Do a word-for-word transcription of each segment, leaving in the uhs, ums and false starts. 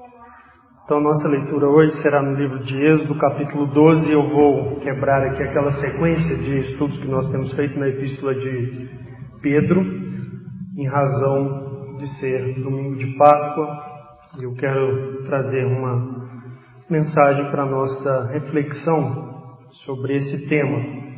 Então, nossa leitura hoje será no livro de Êxodo, capítulo doze. Eu vou quebrar aqui aquela sequência de estudos que nós temos feito na epístola de Pedro, em razão de ser domingo de Páscoa. Eu quero trazer uma mensagem para a nossa reflexão sobre esse tema.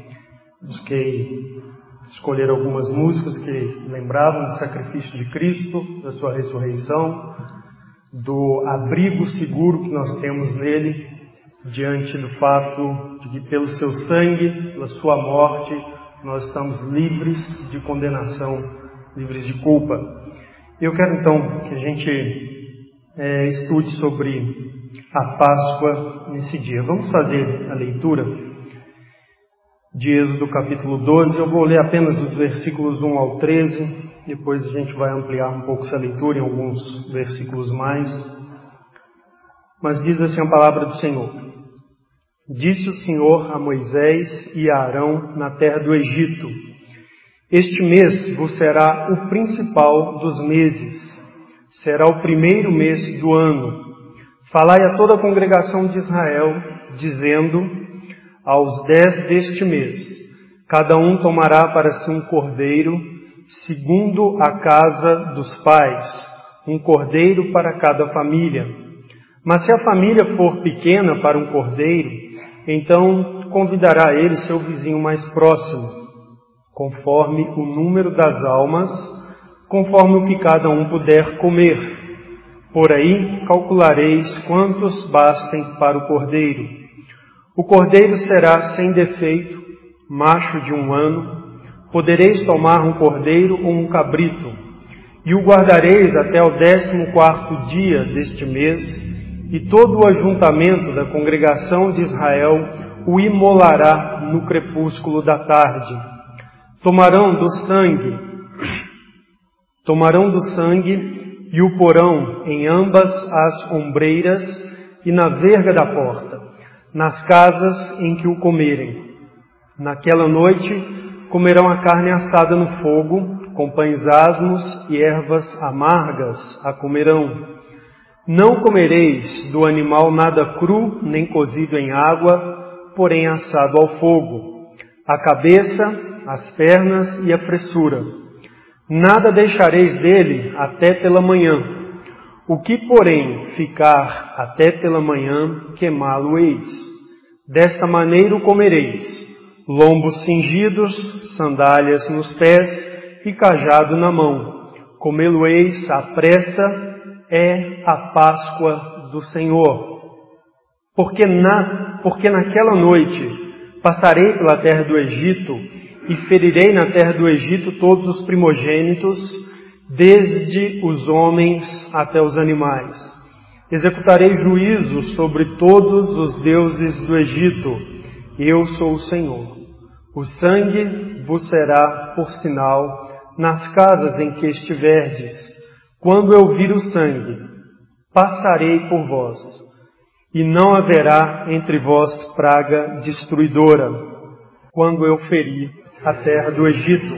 Busquei escolher algumas músicas que lembravam do sacrifício de Cristo, da sua ressurreição, do abrigo seguro que nós temos nele, diante do fato de que pelo seu sangue, pela sua morte, nós estamos livres de condenação, livres de culpa. Eu quero então que a gente é, estude sobre a Páscoa nesse dia. Vamos fazer a leitura de Êxodo capítulo doze. Eu vou ler apenas dos versículos um ao treze. Depois a gente vai ampliar um pouco essa leitura em alguns versículos mais. Mas diz assim a palavra do Senhor. Disse o Senhor a Moisés e a Arão na terra do Egito: Este mês vos será o principal dos meses, será o primeiro mês do ano. Falai a toda a congregação de Israel, dizendo: Aos dez deste mês, cada um tomará para si um cordeiro, segundo a casa dos pais, um cordeiro para cada família. Mas se a família for pequena para um cordeiro, então convidará ele seu vizinho mais próximo, conforme o número das almas, conforme o que cada um puder comer. Por aí calculareis quantos bastem para o cordeiro. O cordeiro será sem defeito, macho de um ano. Podereis tomar um cordeiro ou um cabrito, e o guardareis até o décimo quarto dia deste mês, e todo o ajuntamento da congregação de Israel o imolará no crepúsculo da tarde. Tomarão do sangue, tomarão do sangue e o porão em ambas as ombreiras e na verga da porta, nas casas em que o comerem. Naquela noite comerão a carne assada no fogo, com pães asmos e ervas amargas a comerão. Não comereis do animal nada cru, nem cozido em água, porém assado ao fogo, a cabeça, as pernas e a fressura. Nada deixareis dele até pela manhã. O que, porém, ficar até pela manhã, queimá-lo-eis. Desta maneira o comereis: lombos cingidos, sandálias nos pés e cajado na mão. Comê-lo-eis à pressa, é a Páscoa do Senhor. Porque, na, porque naquela noite passarei pela terra do Egito e ferirei na terra do Egito todos os primogênitos, desde os homens até os animais. Executarei juízo sobre todos os deuses do Egito. Eu sou o Senhor. O sangue vos será por sinal nas casas em que estiverdes. Quando eu vir o sangue, passarei por vós, e não haverá entre vós praga destruidora, quando eu ferir a terra do Egito.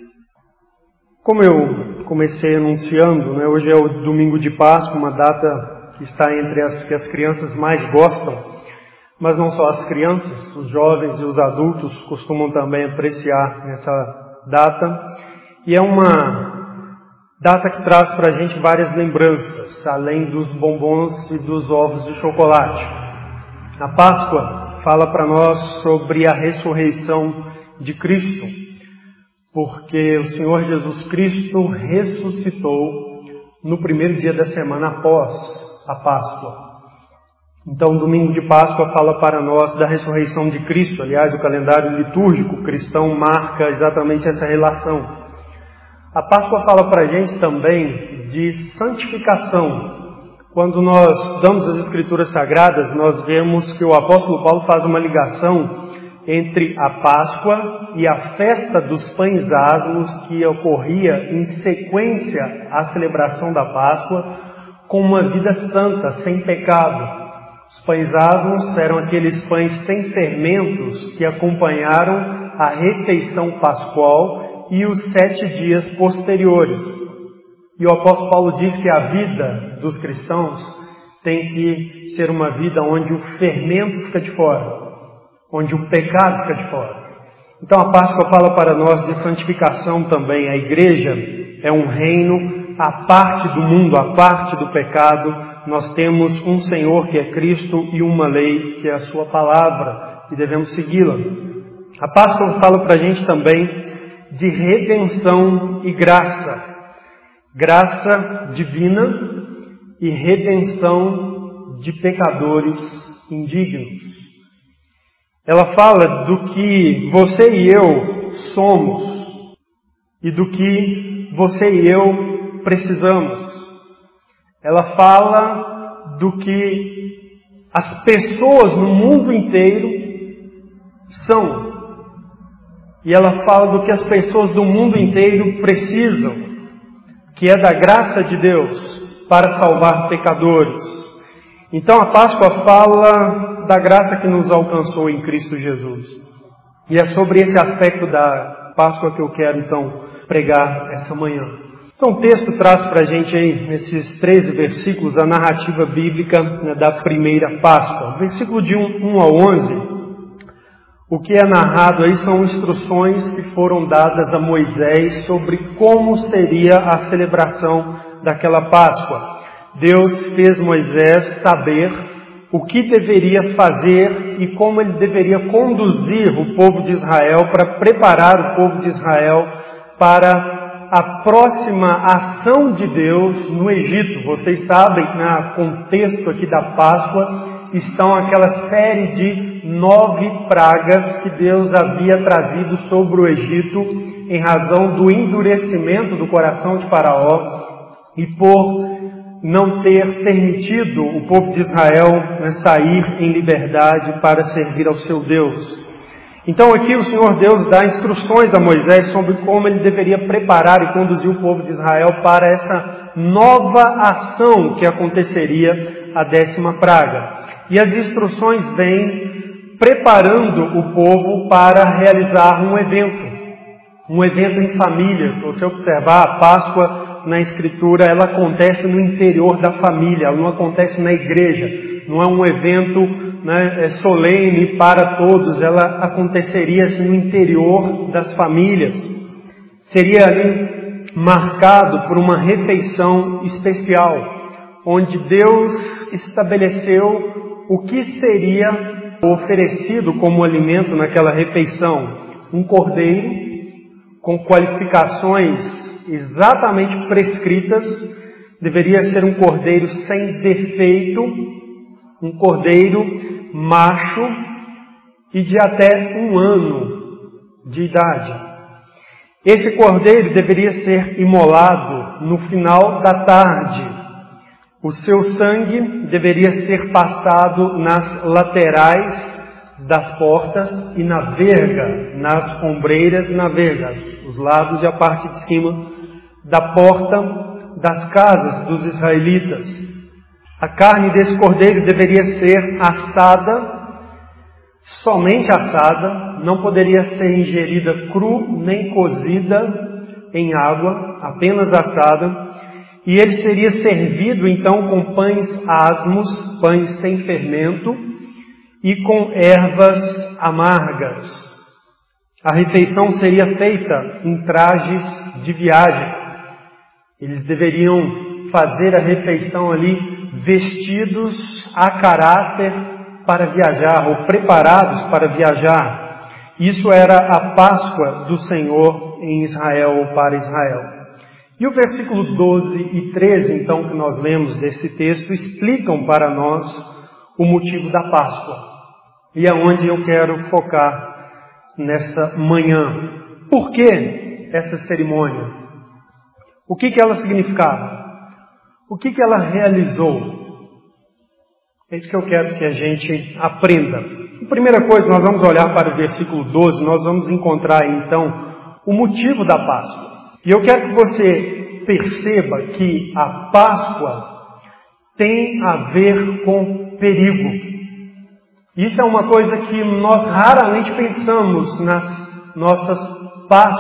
Como eu comecei anunciando, né, hoje é o domingo de Páscoa, uma data que está entre as que as crianças mais gostam. Mas não só as crianças, os jovens e os adultos costumam também apreciar essa data. E é uma data que traz para a gente várias lembranças, além dos bombons e dos ovos de chocolate. A Páscoa fala para nós sobre a ressurreição de Cristo, porque o Senhor Jesus Cristo ressuscitou no primeiro dia da semana após a Páscoa. Então, o domingo de Páscoa fala para nós da ressurreição de Cristo. Aliás, o calendário litúrgico cristão marca exatamente essa relação. A Páscoa fala para a gente também de santificação. Quando nós damos as Escrituras Sagradas, nós vemos que o apóstolo Paulo faz uma ligação entre a Páscoa e a festa dos pães asmos que ocorria em sequência à celebração da Páscoa, com uma vida santa, sem pecado. Os pães asmos eram aqueles pães sem fermentos que acompanharam a refeição pascual e os sete dias posteriores. E o apóstolo Paulo diz que a vida dos cristãos tem que ser uma vida onde o fermento fica de fora, onde o pecado fica de fora. Então a Páscoa fala para nós de santificação também. A igreja é um reino à parte do mundo, à parte do pecado. Nós temos um Senhor que é Cristo e uma lei que é a sua palavra e devemos segui-la. A Páscoa fala para a gente também de redenção e graça. Graça divina e redenção de pecadores indignos. Ela fala do que você e eu somos e do que você e eu precisamos. Ela fala do que as pessoas no mundo inteiro são. E ela fala do que as pessoas do mundo inteiro precisam, que é da graça de Deus para salvar pecadores. Então a Páscoa fala da graça que nos alcançou em Cristo Jesus. E é sobre esse aspecto da Páscoa que eu quero então pregar essa manhã. Então o texto traz para a gente aí, nesses treze versículos, a narrativa bíblica, né, da primeira Páscoa. Versículo de um a onze, o que é narrado aí são instruções que foram dadas a Moisés sobre como seria a celebração daquela Páscoa. Deus fez Moisés saber o que deveria fazer e como ele deveria conduzir o povo de Israel para preparar o povo de Israel para a próxima ação de Deus no Egito. Vocês sabem, no contexto aqui da Páscoa, estão aquela série de nove pragas que Deus havia trazido sobre o Egito em razão do endurecimento do coração de Faraó e por não ter permitido o povo de Israel, né, sair em liberdade para servir ao seu Deus. Então aqui o Senhor Deus dá instruções a Moisés sobre como ele deveria preparar e conduzir o povo de Israel para essa nova ação que aconteceria, a décima praga. E as instruções vêm preparando o povo para realizar um evento, um evento em família. Se você observar, a Páscoa na Escritura, ela acontece no interior da família, ela não acontece na igreja, não é um evento, né, solene para todos, ela aconteceria assim, no interior das famílias. Seria ali marcado por uma refeição especial, onde Deus estabeleceu o que seria oferecido como alimento naquela refeição. Um cordeiro com qualificações exatamente prescritas, deveria ser um cordeiro sem defeito, um cordeiro macho e de até um ano de idade. Esse cordeiro deveria ser imolado no final da tarde. O seu sangue deveria ser passado nas laterais das portas e na verga, nas ombreiras e na verga, os lados e a parte de cima da porta das casas dos israelitas. A carne desse cordeiro deveria ser assada, somente assada, não poderia ser ingerida cru nem cozida em água, apenas assada, e ele seria servido então com pães asmos, pães sem fermento, e com ervas amargas. A refeição seria feita em trajes de viagem. Eles deveriam fazer a refeição ali vestidos a caráter para viajar, ou preparados para viajar. Isso era a Páscoa do Senhor em Israel, ou para Israel. E o versículo doze e treze, então, que nós lemos desse texto, explicam para nós o motivo da Páscoa. E é onde eu quero focar nesta manhã. Por que essa cerimônia? O que, que ela significava? O que, que ela realizou? É isso que eu quero que a gente aprenda. A primeira coisa, nós vamos olhar para o versículo doze, nós vamos encontrar então o motivo da Páscoa. E eu quero que você perceba que a Páscoa tem a ver com perigo. Isso é uma coisa que nós raramente pensamos nas nossas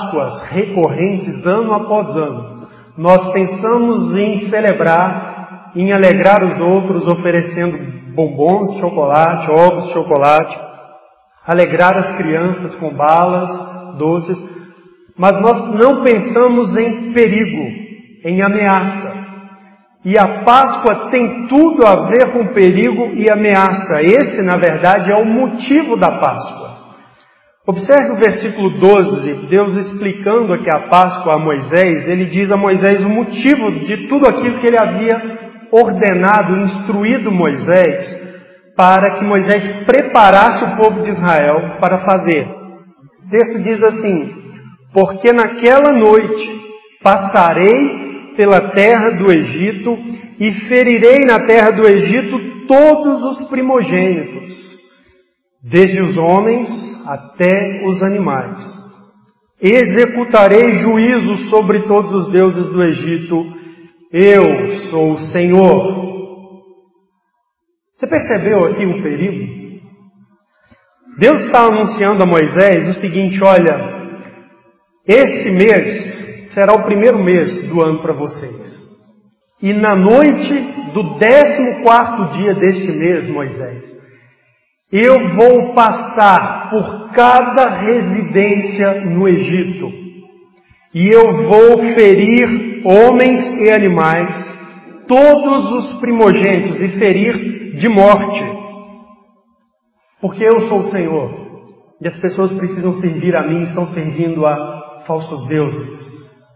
Páscoas recorrentes, ano após ano. Nós pensamos em celebrar em alegrar os outros, oferecendo bombons de chocolate, ovos de chocolate, alegrar as crianças com balas, doces, mas nós não pensamos em perigo, em ameaça. E a Páscoa tem tudo a ver com perigo e ameaça. Esse, na verdade, é o motivo da Páscoa. Observe o versículo doze, Deus explicando aqui a Páscoa a Moisés, ele diz a Moisés o motivo de tudo aquilo que ele havia ordenado, instruído Moisés, para que Moisés preparasse o povo de Israel para fazer. O texto diz assim: porque naquela noite passarei pela terra do Egito e ferirei na terra do Egito todos os primogênitos, desde os homens até os animais. Executarei juízo sobre todos os deuses do Egito. Eu sou o Senhor. Você percebeu aqui um perigo? Deus está anunciando a Moisés o seguinte: olha, esse mês será o primeiro mês do ano para vocês. E na noite do décimo quarto dia deste mês, Moisés, eu vou passar por cada residência no Egito. E eu vou ferir homens e animais, todos os primogênitos, e ferir de morte. Porque eu sou o Senhor. E as pessoas precisam servir a mim, estão servindo a falsos deuses.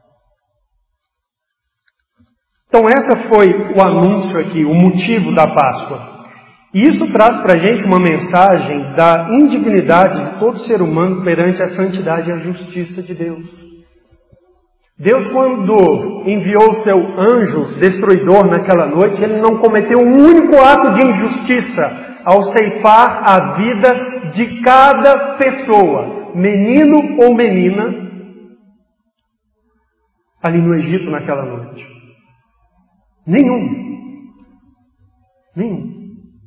Então essa foi o anúncio aqui, o motivo da Páscoa. E isso traz para a gente uma mensagem da indignidade de todo ser humano perante a santidade e a justiça de Deus. Deus, quando enviou o seu anjo destruidor naquela noite, ele não cometeu um único ato de injustiça ao ceifar a vida de cada pessoa, menino ou menina, ali no Egito naquela noite. Nenhum. Nenhum.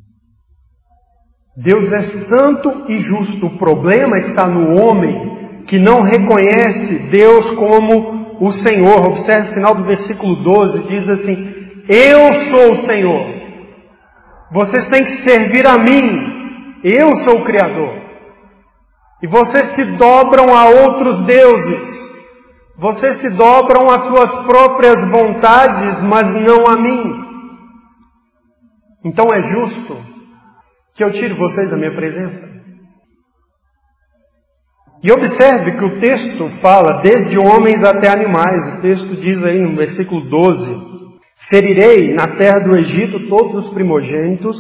Deus é santo e justo. O problema está no homem que não reconhece Deus como o Senhor. Observe o final do versículo doze, diz assim: eu sou o Senhor. Vocês têm que servir a mim. Eu sou o Criador. E vocês se dobram a outros deuses. Vocês se dobram às suas próprias vontades, mas não a mim. Então é justo que eu tire vocês da minha presença? E observe que o texto fala desde homens até animais. O texto diz aí no versículo doze: ferirei na terra do Egito todos os primogênitos,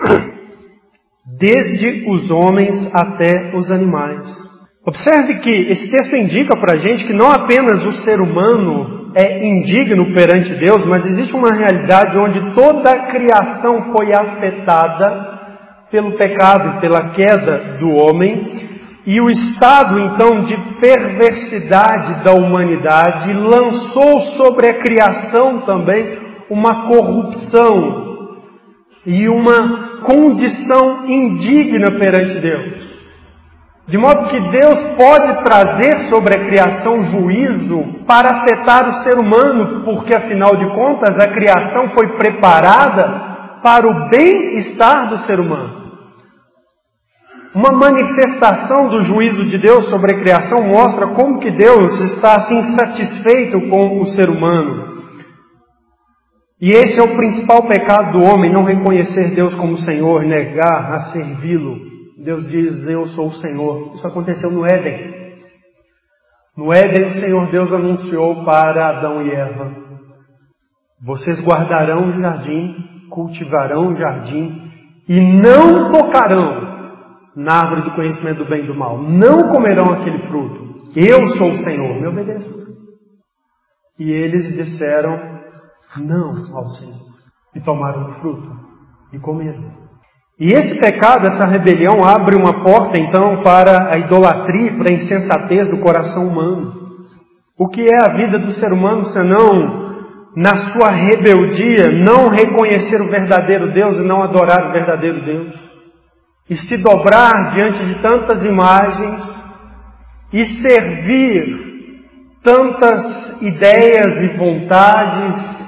desde os homens até os animais. Observe que esse texto indica para a gente que não apenas o ser humano é indigno perante Deus, mas existe uma realidade onde toda a criação foi afetada pelo pecado e pela queda do homem, e o estado então de perversidade da humanidade lançou sobre a criação também uma corrupção e uma condição indigna perante Deus. De modo que Deus pode trazer sobre a criação juízo para afetar o ser humano, porque afinal de contas a criação foi preparada para o bem-estar do ser humano. Uma manifestação do juízo de Deus sobre a criação mostra como que Deus está assim satisfeito com o ser humano. E esse é o principal pecado do homem, não reconhecer Deus como Senhor, negar a servi-lo. Deus diz: eu sou o Senhor. Isso aconteceu no Éden. No Éden o Senhor Deus anunciou para Adão e Eva: vocês guardarão o jardim, cultivarão o jardim e não tocarão na árvore do conhecimento do bem e do mal. Não comerão aquele fruto. Eu sou o Senhor, me obedeçam. E eles disseram não ao Senhor. E tomaram o fruto e comeram. E esse pecado, essa rebelião, abre uma porta então para a idolatria, para a insensatez do coração humano. O que é a vida do ser humano senão, na sua rebeldia, não reconhecer o verdadeiro Deus e não adorar o verdadeiro Deus? E se dobrar diante de tantas imagens e servir tantas ideias e vontades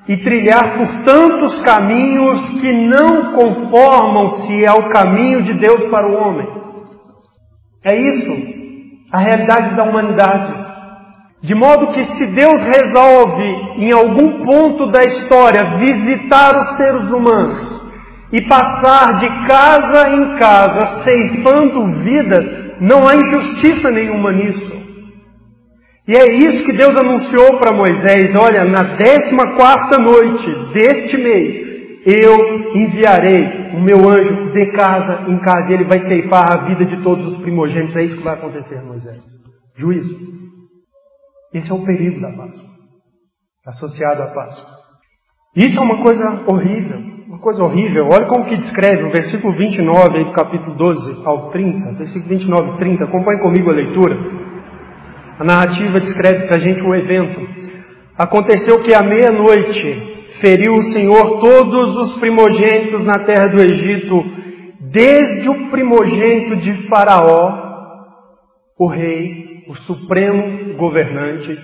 e trilhar por tantos caminhos que não conformam-se ao caminho de Deus para o homem. É isso, a realidade da humanidade. De modo que se Deus resolve, em algum ponto da história, visitar os seres humanos e passar de casa em casa, ceifando vidas, não há injustiça nenhuma nisso. E é isso que Deus anunciou para Moisés: olha, na décima quarta noite deste mês, eu enviarei o meu anjo de casa em casa, e ele vai ceifar a vida de todos os primogênitos. É isso que vai acontecer, Moisés. Juízo. Esse é o período da Páscoa, associado à Páscoa. Isso é uma coisa horrível, uma coisa horrível. Olha como que descreve o versículo vinte e nove, aí do capítulo doze ao trinta, versículo vinte e nove e trinta, acompanhe comigo a leitura. A narrativa descreve para a gente o evento. Aconteceu que à meia-noite feriu o Senhor todos os primogênitos na terra do Egito, desde o primogênito de Faraó, o rei, o supremo governante,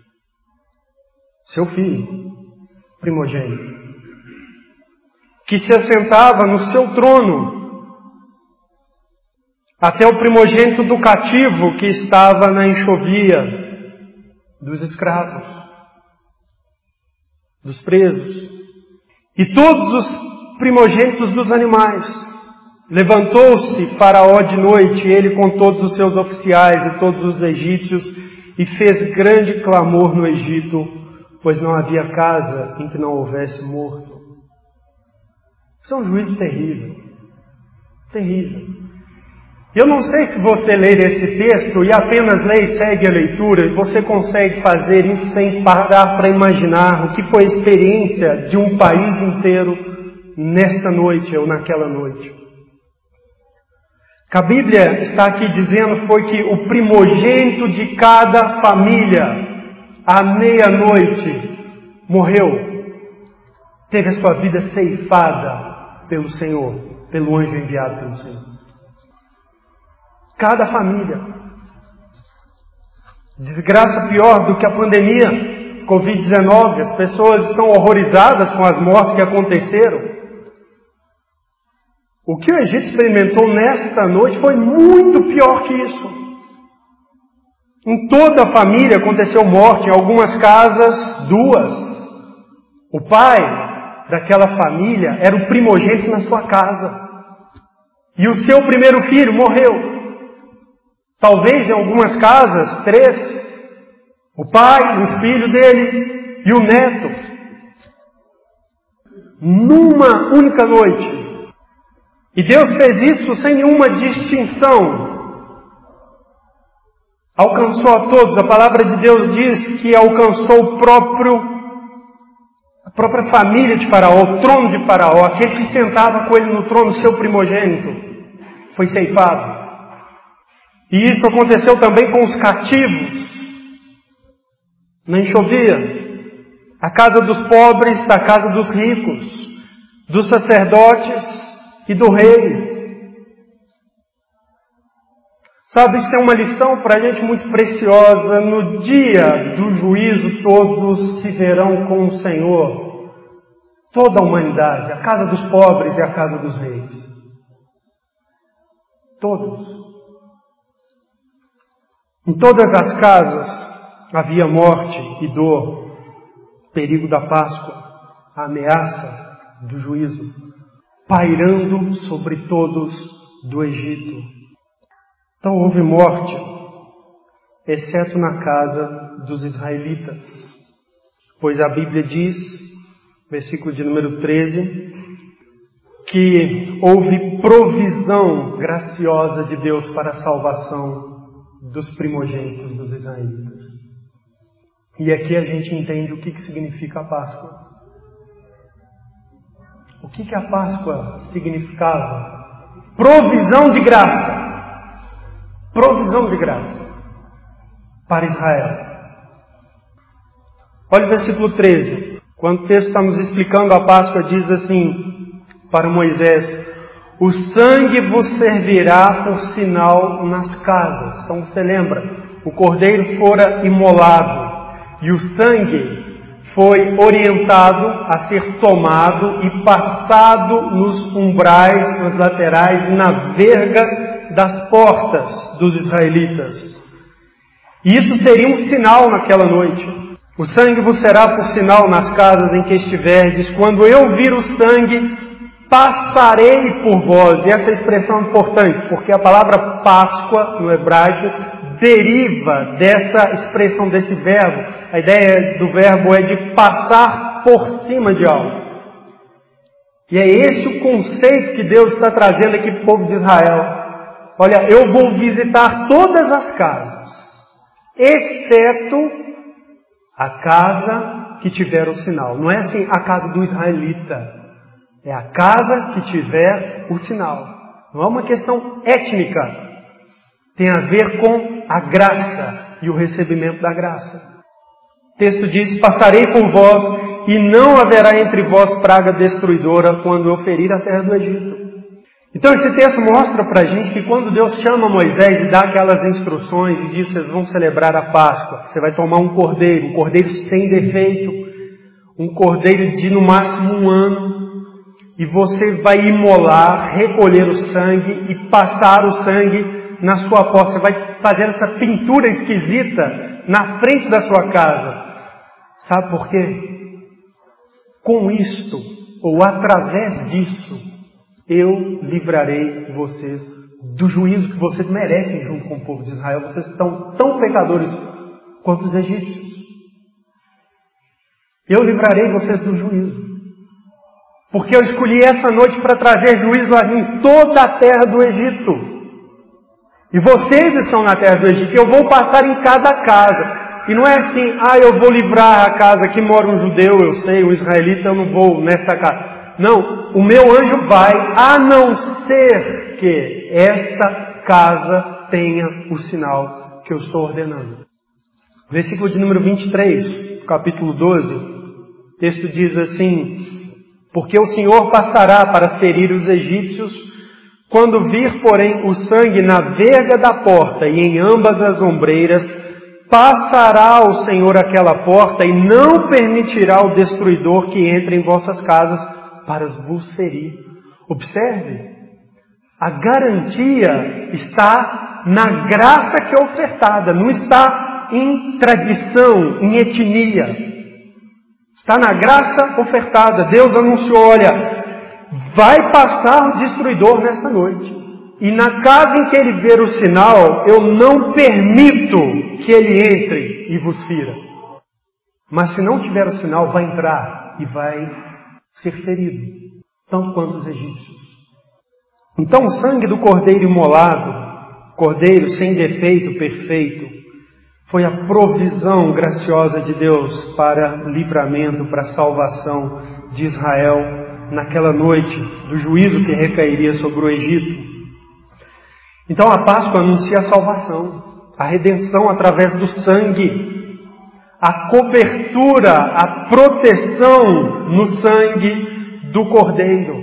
seu filho, primogênito, que se assentava no seu trono, até o primogênito do cativo que estava na enxovia dos escravos, dos presos, e todos os primogênitos dos animais. Levantou-se Faraó de noite, ele com todos os seus oficiais e todos os egípcios, e fez grande clamor no Egito, pois não havia casa em que não houvesse morto. Isso é um juízo terrível. Terrível. Eu não sei se você ler esse texto e apenas lê e segue a leitura, e você consegue fazer isso sem parar para imaginar o que foi a experiência de um país inteiro nesta noite ou naquela noite. O que a Bíblia está aqui dizendo foi que o primogênito de cada família, à meia-noite, morreu. Teve a sua vida ceifada pelo Senhor, pelo anjo enviado pelo Senhor. Cada família. Desgraça pior do que a pandemia, covid dezenove. As pessoas estão horrorizadas com as mortes que aconteceram. O que o Egito experimentou nesta noite foi muito pior que isso. Em toda a família aconteceu morte, em algumas casas, duas. O pai daquela família era o primogênito na sua casa. E o seu primeiro filho morreu. Talvez em algumas casas, três. O pai, o filho dele e o neto. Numa única noite. E Deus fez isso sem nenhuma distinção. Alcançou a todos. A palavra de Deus diz que alcançou o próprio, a própria família de Faraó, o trono de Faraó. Aquele que sentava com ele no trono, seu primogênito, foi ceifado. E isso aconteceu também com os cativos. Na enxovia, a casa dos pobres, a casa dos ricos, dos sacerdotes e do rei. Sabe, isso é uma lição para a gente muito preciosa. No dia do juízo, todos se verão com o Senhor. Toda a humanidade, a casa dos pobres e a casa dos reis. Todos. Em todas as casas havia morte e dor, perigo da Páscoa, a ameaça do juízo, pairando sobre todos do Egito. Então houve morte, exceto na casa dos israelitas. Pois a Bíblia diz, versículo de número treze, que houve provisão graciosa de Deus para a salvação dos primogênitos dos israelitas. E aqui a gente entende o que, que significa a Páscoa. O que, que a Páscoa significava? Provisão de graça. Provisão de graça para Israel. Olha o versículo treze. Quando o texto está nos explicando a Páscoa, diz assim para Moisés: o sangue vos servirá por sinal nas casas. Então você lembra, o cordeiro fora imolado, e o sangue foi orientado a ser tomado e passado nos umbrais, nas laterais e na verga das portas dos israelitas. E isso seria um sinal naquela noite. O sangue vos será por sinal nas casas em que estiverdes. Quando eu vir o sangue, passarei por vós. E essa expressão é importante, porque a palavra Páscoa, no hebraico, deriva dessa expressão, desse verbo. A ideia do verbo é de passar por cima de algo. E é esse o conceito que Deus está trazendo aqui para o povo de Israel. Olha, eu vou visitar todas as casas, exceto a casa que tiver o sinal. Não é assim a casa do israelita. É a casa que tiver o sinal. Não é uma questão étnica. Tem a ver com a graça e o recebimento da graça. O texto diz, passarei por vós e não haverá entre vós praga destruidora quando eu ferir a terra do Egito. Então esse texto mostra para a gente que quando Deus chama Moisés e dá aquelas instruções e diz, vocês vão celebrar a Páscoa, você vai tomar um cordeiro, um cordeiro sem defeito, um cordeiro de no máximo um ano, e você vai imolar, recolher o sangue e passar o sangue na sua porta. Você vai fazer essa pintura esquisita na frente da sua casa. Sabe por quê? Com isto, ou através disso, eu livrarei vocês do juízo que vocês merecem junto com o povo de Israel. Vocês estão tão pecadores quanto os egípcios. Eu livrarei vocês do juízo. Porque eu escolhi essa noite para trazer juízo em toda a terra do Egito. E vocês estão na terra do Egito. Eu vou passar em cada casa. E não é assim, ah, eu vou livrar a casa que mora um judeu, eu sei, um israelita, eu não vou nessa casa. Não, o meu anjo vai, a não ser que esta casa tenha o sinal que eu estou ordenando. Versículo de número vinte e três, capítulo doze, o texto diz assim, porque o Senhor passará para ferir os egípcios, quando vir, porém, o sangue na verga da porta e em ambas as ombreiras, passará o Senhor aquela porta e não permitirá o destruidor que entre em vossas casas para vos ferir. Observe, a garantia está na graça que é ofertada, não está em tradição, em etnia. Está na graça ofertada. Deus anunciou, olha, vai passar o destruidor nesta noite. E na casa em que ele ver o sinal, eu não permito que ele entre e vos fira. Mas se não tiver o sinal, vai entrar e vai ser ferido, tanto quanto os egípcios. Então o sangue do cordeiro imolado, cordeiro sem defeito, perfeito, foi a provisão graciosa de Deus para livramento, para salvação de Israel naquela noite do juízo que recairia sobre o Egito. Então a Páscoa anuncia a salvação, a redenção através do sangue, a cobertura, a proteção no sangue do Cordeiro.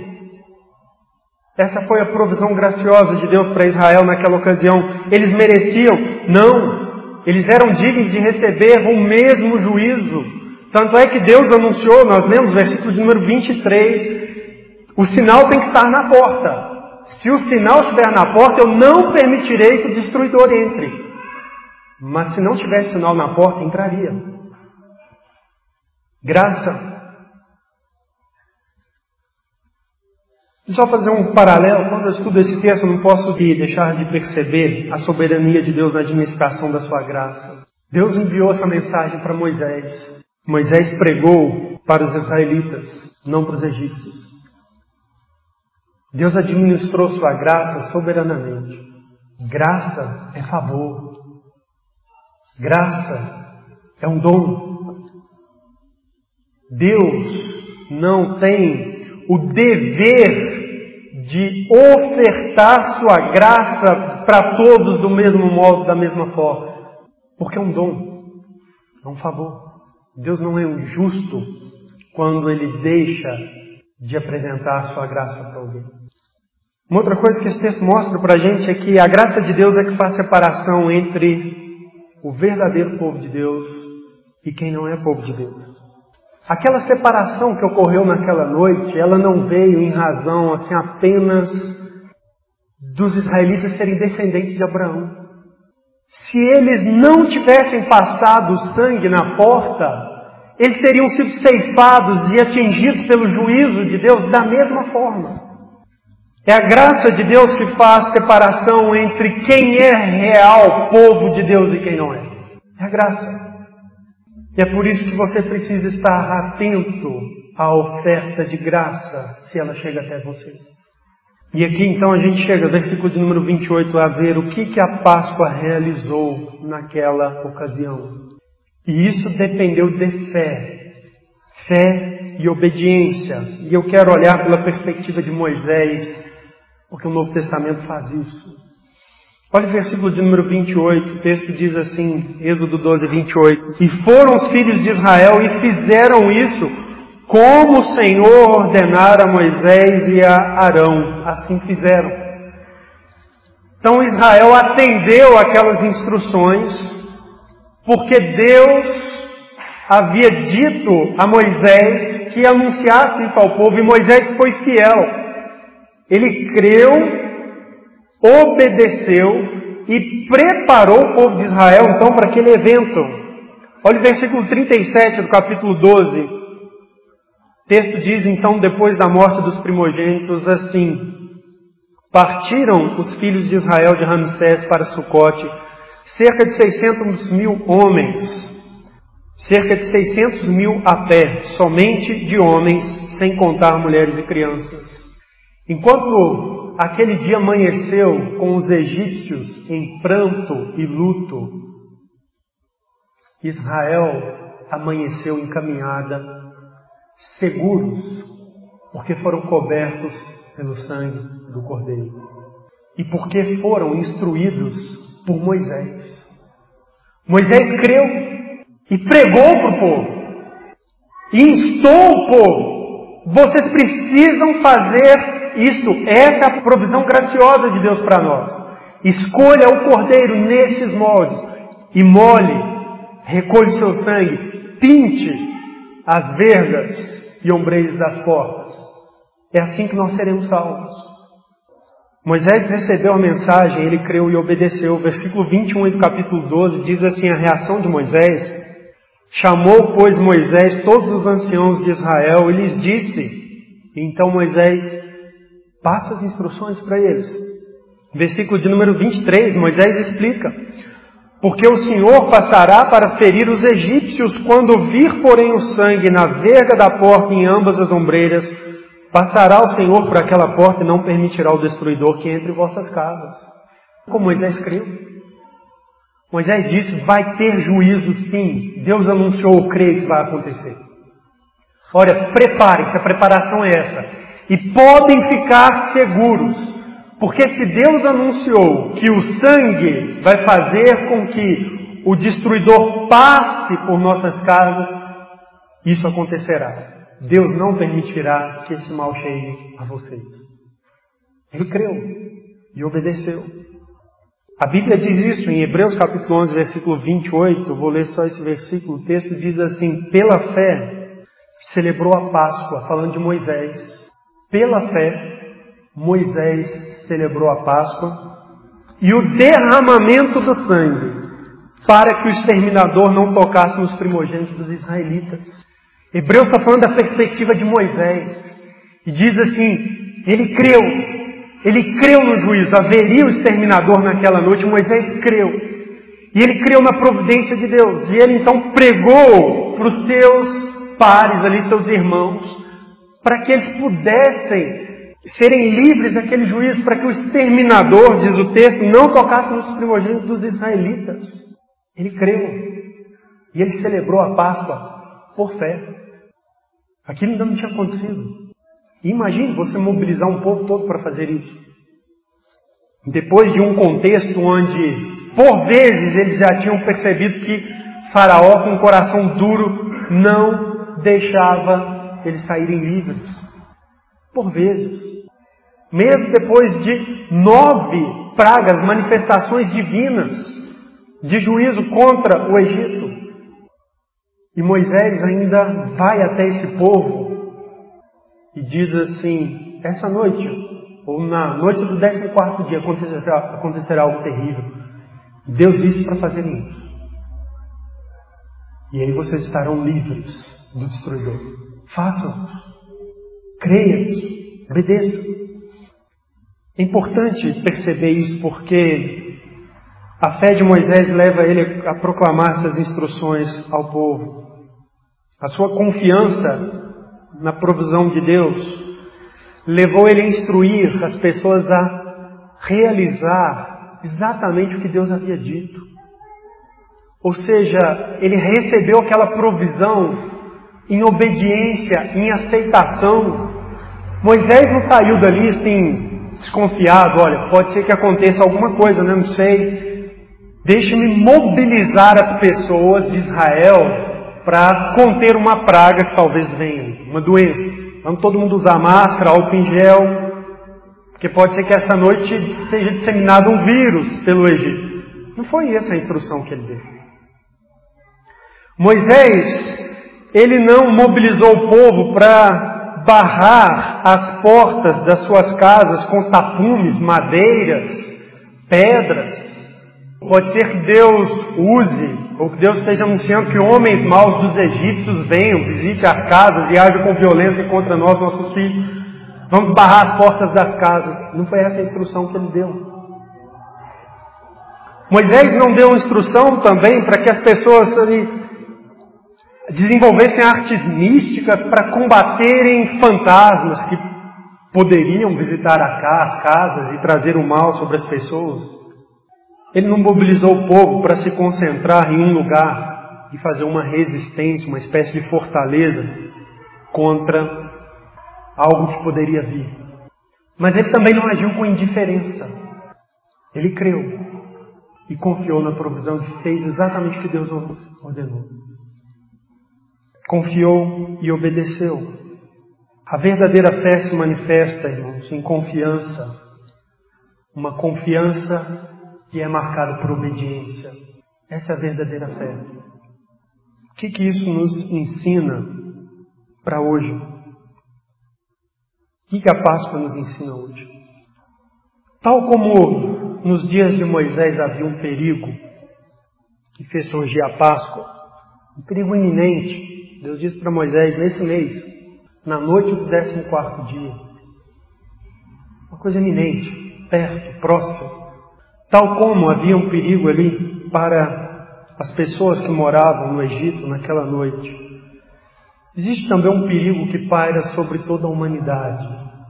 Essa foi a provisão graciosa de Deus para Israel naquela ocasião. Eles mereciam? Não. Eles eram dignos de receber o mesmo juízo. Tanto é que Deus anunciou, nós lemos o versículo de número vinte e três, o sinal tem que estar na porta. Se o sinal estiver na porta, eu não permitirei que o destruidor entre. Mas se não tivesse sinal na porta, entraria. Graça. E só fazer um paralelo, quando eu estudo esse texto, eu não posso deixar de perceber a soberania de Deus na administração da sua graça. Deus enviou essa mensagem para Moisés. Moisés pregou para os israelitas, não para os egípcios. Deus administrou sua graça soberanamente. Graça é favor. Graça é um dom. Deus não tem o dever de ofertar sua graça para todos do mesmo modo, da mesma forma. Porque é um dom, é um favor. Deus não é injusto quando Ele deixa de apresentar a sua graça para alguém. Uma outra coisa que esse texto mostra para a gente é que a graça de Deus é que faz separação entre o verdadeiro povo de Deus e quem não é povo de Deus. Aquela separação que ocorreu naquela noite, ela não veio em razão assim, apenas dos israelitas serem descendentes de Abraão. Se eles não tivessem passado o sangue na porta, eles teriam sido ceifados e atingidos pelo juízo de Deus da mesma forma. É a graça de Deus que faz separação entre quem é real povo de Deus e quem não é. É a graça. E é por isso que você precisa estar atento à oferta de graça, se ela chega até você. E aqui então a gente chega, versículo de número vinte e oito, a ver o que, que a Páscoa realizou naquela ocasião. E isso dependeu de fé. Fé e obediência. E eu quero olhar pela perspectiva de Moisés, porque o Novo Testamento faz isso. Olha o versículo de número vinte e oito, o texto diz assim, Êxodo doze, vinte e oito. E foram os filhos de Israel e fizeram isso como o Senhor ordenara a Moisés e a Arão. Assim fizeram. Então Israel atendeu aquelas instruções, porque Deus havia dito a Moisés que anunciasse isso ao povo, e Moisés foi fiel. Ele creu, obedeceu e preparou o povo de Israel então para aquele evento. Olha o versículo trinta e sete do capítulo doze. O texto diz então, depois da morte dos primogênitos, assim: partiram os filhos de Israel de Ramsés para Sucote, cerca de seiscentos mil homens, cerca de seiscentos mil a pé, somente de homens, sem contar mulheres e crianças. Enquanto aquele dia amanheceu com os egípcios em pranto e luto, Israel amanheceu em caminhada, seguros, porque foram cobertos pelo sangue do Cordeiro. E porque foram instruídos por Moisés. Moisés creu e pregou para o povo. E instou o povo. Vocês precisam fazer isso. Essa é a provisão graciosa de Deus para nós. Escolha o cordeiro nesses moldes. E molhe, recolhe seu sangue, pinte as vergas e ombreiros das portas. É assim que nós seremos salvos. Moisés recebeu a mensagem, ele creu e obedeceu. O versículo vinte e um do capítulo doze diz assim, a reação de Moisés: chamou, pois, Moisés todos os anciãos de Israel e lhes disse, então Moisés passa as instruções para eles. Versículo de número vinte e três, Moisés explica: porque o Senhor passará para ferir os egípcios, quando vir, porém, o sangue na verga da porta em ambas as ombreiras, passará o Senhor por aquela porta e não permitirá o destruidor que entre em vossas casas. Como Moisés creu. Moisés disse, vai ter juízo sim. Deus anunciou, creio que vai acontecer. Olha, preparem-se, a preparação é essa. E podem ficar seguros, porque se Deus anunciou que o sangue vai fazer com que o destruidor passe por nossas casas, isso acontecerá. Deus não permitirá que esse mal chegue a vocês. Ele creu e obedeceu. A Bíblia diz isso em Hebreus capítulo onze, versículo vinte e oito. Vou ler só esse versículo. O texto diz assim: pela fé celebrou a Páscoa, falando de Moisés. Pela fé, Moisés celebrou a Páscoa e o derramamento do sangue, para que o exterminador não tocasse nos primogênitos dos israelitas. Hebreus está falando da perspectiva de Moisés. E diz assim, ele creu. Ele creu no juízo. Haveria o exterminador naquela noite. Moisés creu. E ele creu na providência de Deus. E ele então pregou para os seus pares ali, seus irmãos, para que eles pudessem serem livres daquele juízo, para que o exterminador, diz o texto, não tocasse nos primogênitos dos israelitas. Ele creu. E ele celebrou a Páscoa por fé. Aquilo ainda não tinha acontecido. Imagine você mobilizar um povo todo para fazer isso. Depois de um contexto onde, por vezes, eles já tinham percebido que Faraó, com um coração duro, não deixava eles saírem livres. Por vezes. Mesmo depois de nove pragas, manifestações divinas de juízo contra o Egito. E Moisés ainda vai até esse povo e diz assim: essa noite, ou na noite do décimo quarto dia, acontecerá, acontecerá algo terrível. Deus disse para fazerem isso. E aí vocês estarão livres do destruidor. Façam. Creiam. Obedeçam. É importante perceber isso porque a fé de Moisés leva ele a proclamar essas instruções ao povo. A sua confiança na provisão de Deus levou ele a instruir as pessoas a realizar exatamente o que Deus havia dito. Ou seja, ele recebeu aquela provisão em obediência, em aceitação. Moisés não saiu dali assim, desconfiado: olha, pode ser que aconteça alguma coisa, né? Não sei. Deixe-me mobilizar as pessoas de Israel para conter uma praga que talvez venha, uma doença. Vamos todo mundo usar máscara, álcool em gel, porque pode ser que essa noite seja disseminado um vírus pelo Egito. Não foi essa a instrução que ele deu. Moisés, ele não mobilizou o povo para barrar as portas das suas casas com tapumes, madeiras, pedras. Pode ser que Deus use, ou que Deus esteja anunciando que homens maus dos egípcios venham, visite as casas e ajam com violência contra nós, nossos filhos. Vamos barrar as portas das casas. Não foi essa a instrução que ele deu. Moisés não deu instrução também para que as pessoas ali desenvolvessem artes místicas para combaterem fantasmas que poderiam visitar as casas e trazer o mal sobre as pessoas. Ele não mobilizou o povo para se concentrar em um lugar e fazer uma resistência, uma espécie de fortaleza contra algo que poderia vir. Mas ele também não agiu com indiferença. Ele creu e confiou na provisão e fez exatamente o que Deus ordenou. Confiou e obedeceu. A verdadeira fé se manifesta, irmãos, em confiança. Uma confiança que é marcada por obediência. Essa é a verdadeira fé. O que que isso nos ensina para hoje? O que que a Páscoa nos ensina hoje? Tal como nos dias de Moisés havia um perigo que fez surgir a Páscoa, um perigo iminente. Deus disse para Moisés, nesse mês, na noite do décimo quarto dia, uma coisa iminente, perto, próximo. Tal como havia um perigo ali para as pessoas que moravam no Egito naquela noite, existe também um perigo que paira sobre toda a humanidade.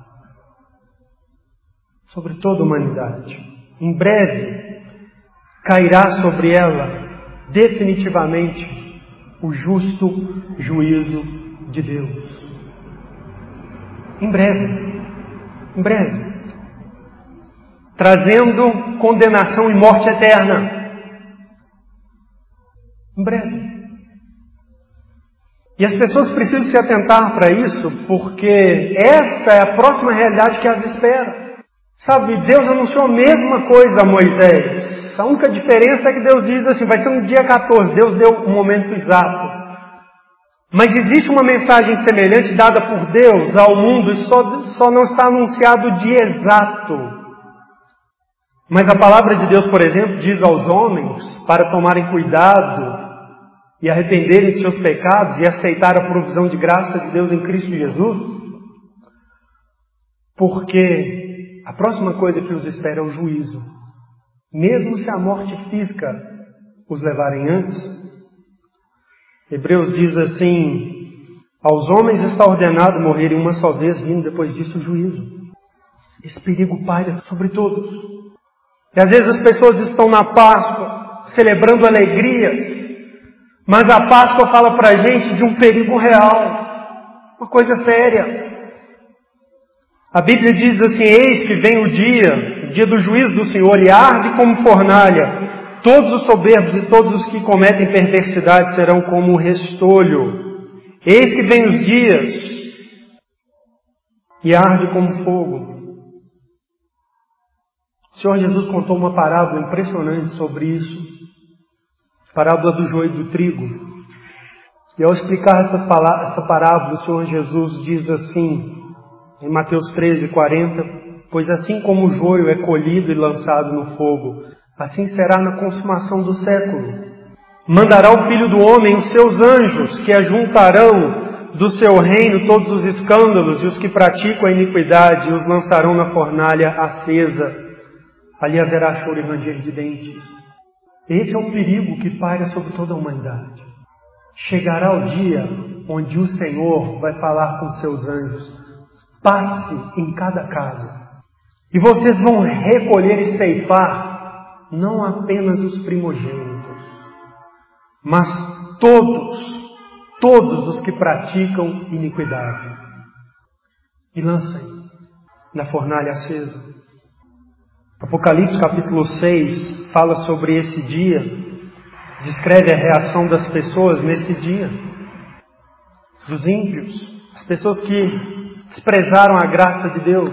Sobre toda a humanidade. Em breve, cairá sobre ela, definitivamente, o justo juízo de Deus. Em breve. Em breve. Trazendo condenação e morte eterna. Em breve. E as pessoas precisam se atentar para isso, porque essa é a próxima realidade que as espera. Sabe, Deus anunciou a mesma coisa a Moisés. A única diferença é que Deus diz assim, vai ser no dia quatorze. Deus deu um momento exato. Mas existe uma mensagem semelhante dada por Deus ao mundo, e só, só não está anunciado o dia exato. Mas a palavra de Deus, por exemplo, diz aos homens para tomarem cuidado e arrependerem de seus pecados e aceitar a provisão de graça de Deus em Cristo Jesus. Porque a próxima coisa que os espera é o juízo. Mesmo se a morte física os levarem antes. Hebreus diz assim, aos homens está ordenado morrerem uma só vez, vindo depois disso o juízo. Esse perigo paira sobre todos. E às vezes as pessoas estão na Páscoa, celebrando alegrias, mas a Páscoa fala para a gente de um perigo real, uma coisa séria. A Bíblia diz assim, eis que vem o dia, o dia do juízo do Senhor, e arde como fornalha. Todos os soberbos e todos os que cometem perversidade serão como um restolho. Eis que vem os dias, e arde como fogo. O Senhor Jesus contou uma parábola impressionante sobre isso. A parábola do joio e do trigo. E ao explicar essa parábola, o Senhor Jesus diz assim, em Mateus treze, quarenta, pois assim como o joio é colhido e lançado no fogo, assim será na consumação do século. Mandará o Filho do Homem os seus anjos, que ajuntarão do seu reino todos os escândalos e os que praticam a iniquidade, e os lançarão na fornalha acesa. Ali haverá choro e ranger de dentes. Esse é o perigo que paira sobre toda a humanidade. Chegará o dia onde o Senhor vai falar com seus anjos, passe em cada casa, e vocês vão recolher e ceifar não apenas os primogênitos, mas todos, todos os que praticam iniquidade, e lancem na fornalha acesa. Apocalipse capítulo seis fala sobre esse dia, descreve a reação das pessoas nesse dia, dos ímpios, as pessoas que desprezaram a graça de Deus,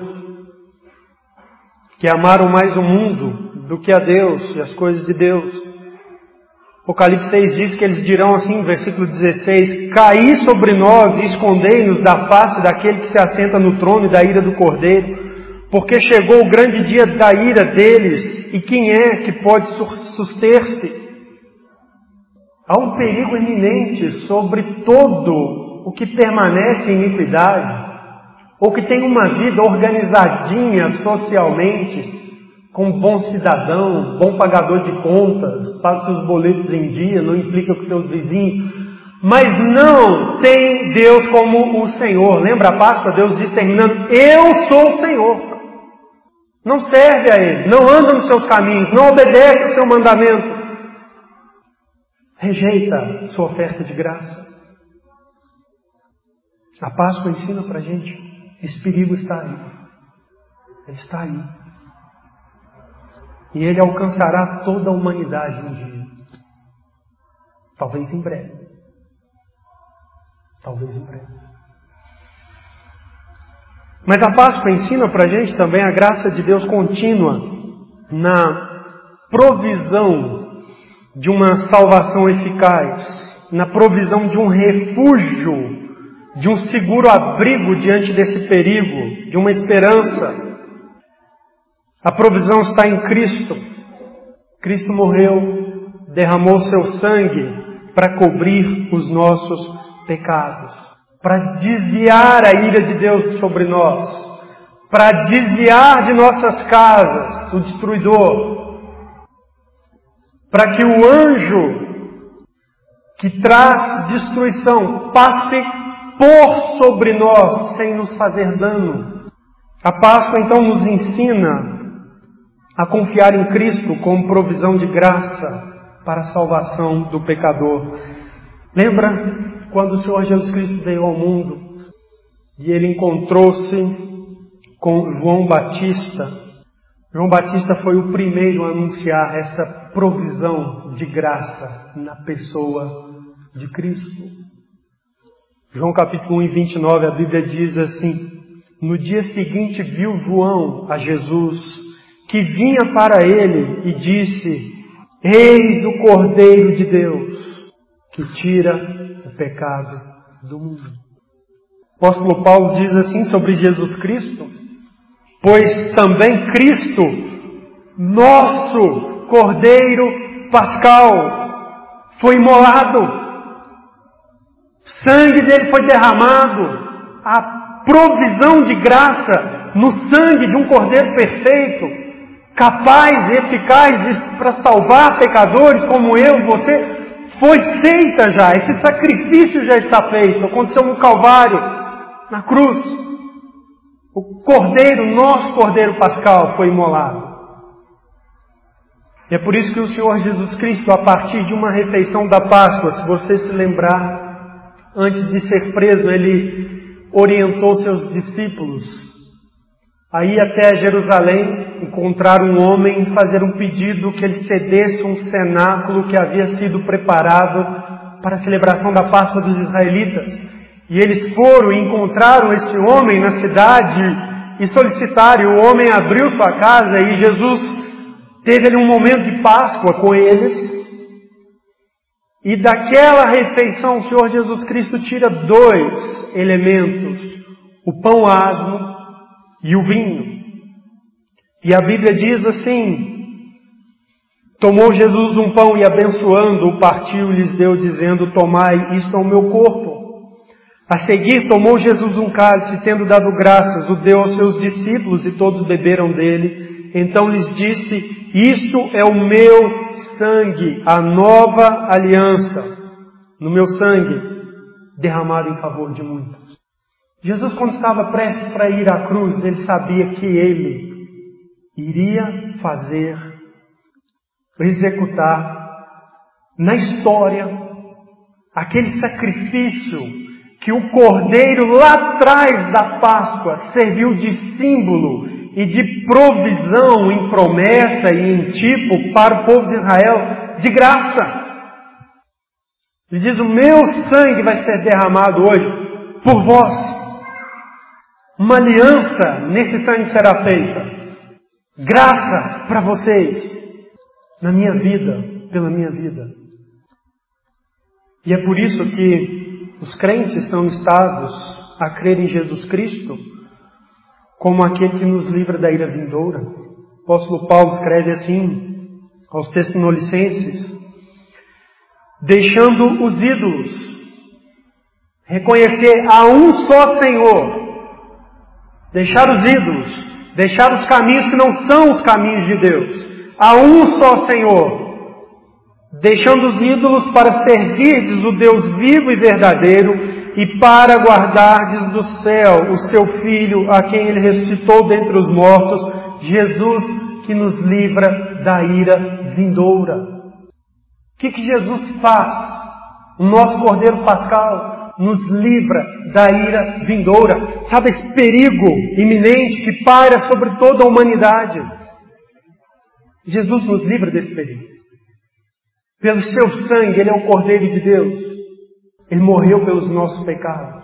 que amaram mais o mundo do que a Deus e as coisas de Deus. Apocalipse seis diz que eles dirão assim, versículo dezesseis, caí sobre nós e escondei-nos da face daquele que se assenta no trono e da ira do Cordeiro, porque chegou o grande dia da ira deles, e quem é que pode suster-se? Há um perigo iminente sobre todo o que permanece em iniquidade, ou que tem uma vida organizadinha socialmente, como bom cidadão, bom pagador de contas, paga seus boletos em dia, não implica com seus vizinhos, mas não tem Deus como o Senhor. Lembra a Páscoa? Deus diz terminando, eu sou o Senhor. Não serve a Ele, não anda nos seus caminhos, não obedece ao seu mandamento. Rejeita sua oferta de graça. A Páscoa ensina para a gente, esse perigo está aí. Ele está aí. E ele alcançará toda a humanidade um dia. Talvez em breve. Talvez em breve. Mas a Páscoa ensina para a gente também a graça de Deus contínua na provisão de uma salvação eficaz, na provisão de um refúgio, de um seguro abrigo diante desse perigo, de uma esperança. A provisão está em Cristo. Cristo morreu, derramou seu sangue para cobrir os nossos pecados, para desviar a ira de Deus sobre nós, para desviar de nossas casas o destruidor, para que o anjo que traz destruição passe por sobre nós sem nos fazer dano. A Páscoa então nos ensina a confiar em Cristo como provisão de graça para a salvação do pecador. Lembra quando o Senhor Jesus Cristo veio ao mundo e ele encontrou-se com João Batista? João Batista foi o primeiro a anunciar essa provisão de graça na pessoa de Cristo. João capítulo um e vinte e nove, a Bíblia diz assim: no dia seguinte viu João a Jesus, que vinha para ele, e disse: eis o Cordeiro de Deus, que tira o pecado do mundo. O apóstolo Paulo diz assim sobre Jesus Cristo: pois também Cristo, nosso Cordeiro Pascal, foi imolado, sangue dele foi derramado, a provisão de graça no sangue de um Cordeiro perfeito, capaz e eficaz para salvar pecadores como eu, você, foi feita já, esse sacrifício já está feito, aconteceu no Calvário, na cruz. O Cordeiro, nosso Cordeiro Pascal, foi imolado. E é por isso que o Senhor Jesus Cristo, a partir de uma refeição da Páscoa, se você se lembrar, antes de ser preso, ele orientou seus discípulos a ir até Jerusalém, encontrar um homem e fazer um pedido que ele cedesse um cenáculo que havia sido preparado para a celebração da Páscoa dos israelitas. E eles foram e encontraram esse homem na cidade e solicitaram, e o homem abriu sua casa e Jesus teve ali um momento de Páscoa com eles. E daquela refeição o Senhor Jesus Cristo tira dois elementos, o pão asmo e o vinho. E a Bíblia diz assim: tomou Jesus um pão e abençoando-o, partiu e lhes deu, dizendo: tomai, isto é o meu corpo. A seguir tomou Jesus um cálice, tendo dado graças, o deu aos seus discípulos e todos beberam dele. Então lhes disse: isto é o meu sangue, a nova aliança, no meu sangue, derramado em favor de muitos. Jesus, quando estava prestes para ir à cruz, ele sabia que ele iria fazer, executar na história aquele sacrifício que o Cordeiro lá atrás da Páscoa serviu de símbolo e de provisão em promessa e em tipo para o povo de Israel de graça. Ele diz: o meu sangue vai ser derramado hoje por vós. Uma aliança nesse sangue será feita. Graça para vocês, na minha vida, pela minha vida. E é por isso que os crentes são instados a crer em Jesus Cristo como aquele que nos livra da ira vindoura. O apóstolo Paulo escreve assim aos Tessalonicenses: deixando os ídolos, reconhecer a um só Senhor, deixar os ídolos, deixar os caminhos que não são os caminhos de Deus, a um só Senhor, deixando os ídolos para servirdes o Deus vivo e verdadeiro e para guardardes do céu o seu Filho, a quem Ele ressuscitou dentre os mortos, Jesus, que nos livra da ira vindoura. O que, que Jesus faz? O nosso Cordeiro Pascal nos livra da ira vindoura. Sabe esse perigo iminente que paira sobre toda a humanidade? Jesus nos livra desse perigo. Pelo seu sangue, Ele é o Cordeiro de Deus. Ele morreu pelos nossos pecados.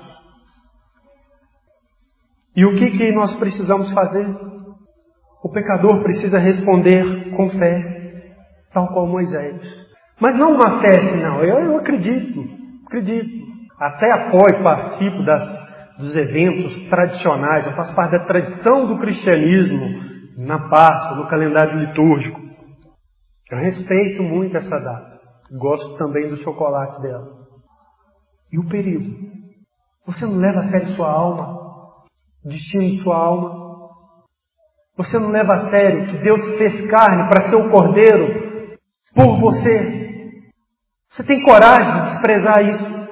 E o que, que nós precisamos fazer? O pecador precisa responder com fé, tal qual Moisés. Mas não uma fé assim, não. Eu, eu acredito, acredito. Até apoio, participo das, dos eventos tradicionais. Eu faço parte da tradição do cristianismo na Páscoa, no calendário litúrgico. Eu respeito muito essa data. Gosto também do chocolate dela. E o perigo? Você não leva a sério sua alma? O destino de sua alma? Você não leva a sério que Deus fez carne para ser o Cordeiro por você? Você tem coragem de desprezar isso?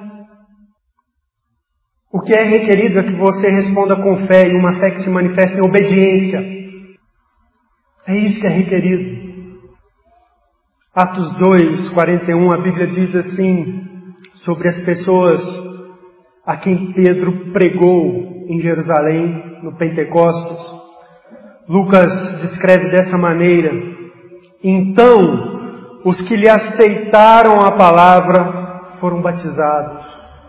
O que é requerido é que você responda com fé, e uma fé que se manifesta em obediência. É isso que é requerido. Atos dois, quarenta e um, a Bíblia diz assim sobre as pessoas a quem Pedro pregou em Jerusalém, no Pentecostes. Lucas descreve dessa maneira: então, os que lhe aceitaram a palavra foram batizados.